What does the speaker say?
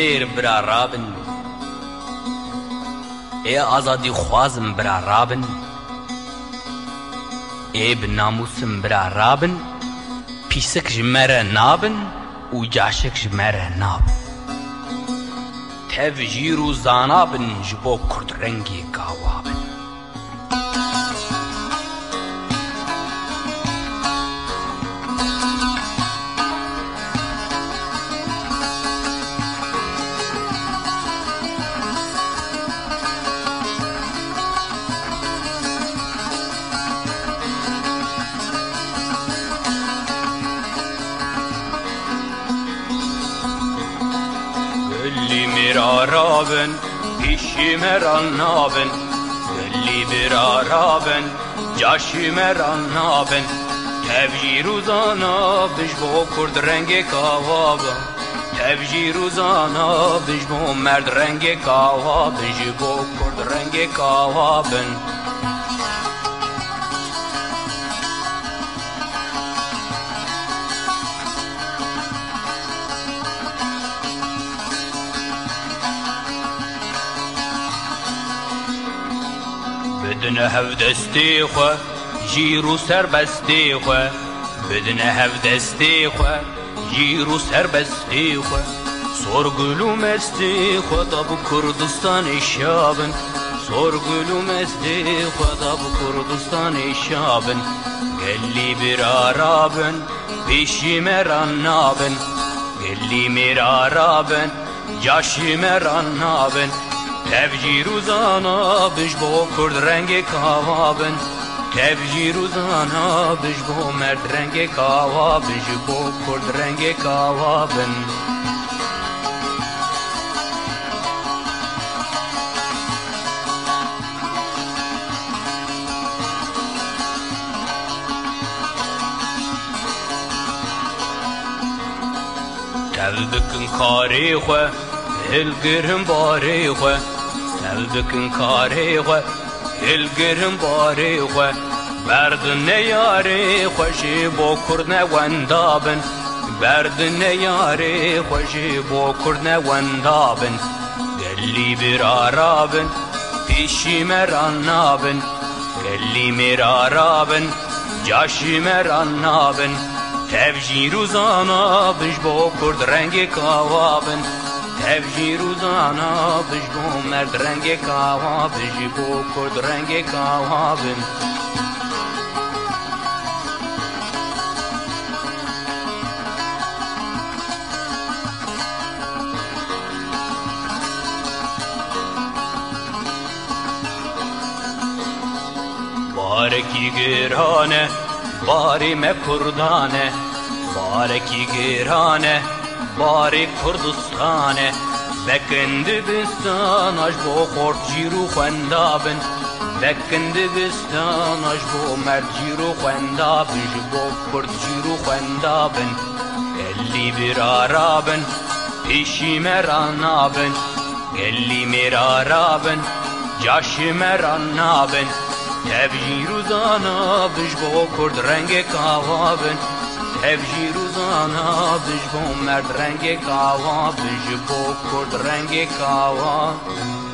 میر برا رابن ای آزادی خوازم برا رابن ای بناموسم برا رابن پیسک جمره نابن و جاشک جمره ناب تف جیرو زانابن جبو کرد رنگی گاوابن گلی میرا رابن پیشی مران نابن گلی برا رابن جاشی مران نابن تبجی روزانا بجبو کرد رنگ کاوابن تبجی روزانا بجبو مرد رنگ کاوابن جبو کرد رنگ کاوابن بدنه هف دستی خواه جیرو سر بستی خواه بدنه هف دستی خواه جیرو سر بستی خواه سرگلو مستی خواه دا بو کردستان شابن سرگلو مستی خواه دا بو کردستان شابن گلی برا رابن پیشی مران نابن گلی مرا رابن جاشی مران نابن تبجی روزانا بجبو کرد رنگ کاوابن تبجی روزانا بجبو مرد رنگ کاوابن بجبو کرد رنگ کاوابن تلدکن کاری خواه هلگرم باری خواه تلدکن کاری خواه هلگرم باری خواه برد نیاری خوشی با کرد نوندابن برد نیاری خوشی با کرد نوندابن گلی برا رابن پیشی مران نابن گلی مرا رابن جاشی مران نابن تبجی روزانا بجبو کرد رنگ کاوابن تبجی روزانا بجبو مرد رنگ کاوابن بجبو کرد رنگ کاوابن بارکی گرانه باری مکردانه بارکی گرانه باری کردستانه بکند بستان اش بو خورد جیرو خندابن بکند بستان اش بو مرد جیرو خندابن جبو کرد جیرو خندابن گلی برا رابن پیشی مران نابن گلی مرا رابن جاشی مران نابن تبجی روزانا بجبو کرد رنگ کاوابن تبجی روزانا بجبو مرد رنگ کاوابن بجبو کرد رنگ کاوابن